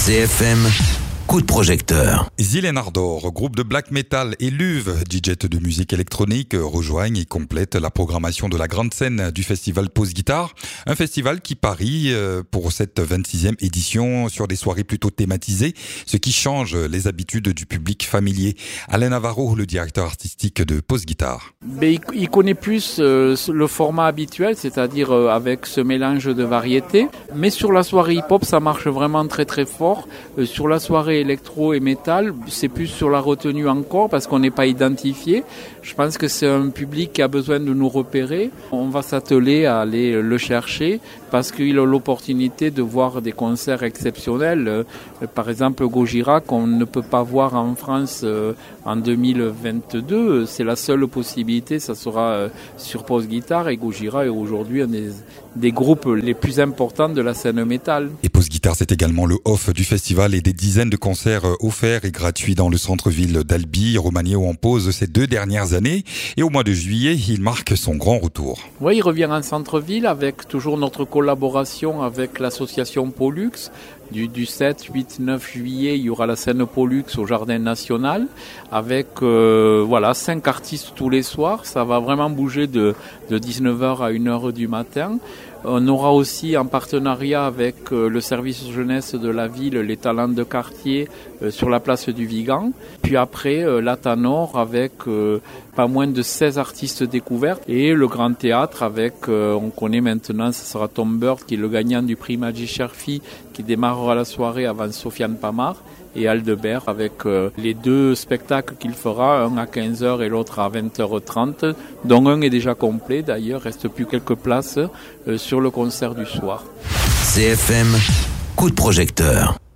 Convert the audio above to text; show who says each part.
Speaker 1: CFM, coup de projecteur.
Speaker 2: Zilen Ardor, groupe de black metal, et Luv, DJ de musique électronique, rejoignent et complètent la programmation de la grande scène du festival Pause Guitare. Un festival qui parie pour cette 26e édition sur des soirées plutôt thématisées, ce qui change les habitudes du public familier. Alain Navarro, le directeur artistique de Pause Guitare.
Speaker 3: Il connaît plus le format habituel, c'est-à-dire avec ce mélange de variétés. Mais sur la soirée hip-hop, ça marche vraiment très très fort. Sur la soirée électro et métal, c'est plus sur la retenue encore parce qu'on n'est pas identifié. Je pense que c'est un public qui a besoin de nous repérer. On va s'atteler à aller le chercher parce qu'il a l'opportunité de voir des concerts exceptionnels. Par exemple, Gojira, qu'on ne peut pas voir en France en 2022. C'est la seule possibilité, ça sera sur Pause Guitare. Et Gojira est aujourd'hui un des groupes les plus importants de la scène métal.
Speaker 2: Et Pause Guitare, c'est également le off du festival et des dizaines de concerts offerts et gratuits dans le centre-ville d'Albi, Romagné où on pose ces 2 dernières années. Et au mois de juillet, il marque son grand retour.
Speaker 3: Oui, il revient en centre-ville avec toujours notre collaboration avec l'association Pollux. Du 7, 8, 9 juillet, il y aura la scène Pollux au Jardin National avec 5 artistes tous les soirs. Ça va vraiment bouger de 19h à 1h du matin. On aura aussi en partenariat avec le service jeunesse de la ville les talents de quartier sur la place du Vigan. Puis après, la Tanor avec pas moins de 16 artistes découverts. Et le Grand Théâtre avec, on connaît maintenant, ce sera Tom Bird qui est le gagnant du prix Maggi Cherfi qui démarrera la soirée avant Sofiane Pamar. Et Aldebert avec les 2 spectacles qu'il fera, un à 15h et l'autre à 20h30, dont un est déjà complet d'ailleurs, reste plus quelques places sur le concert du soir.
Speaker 1: CFM, coup de projecteur.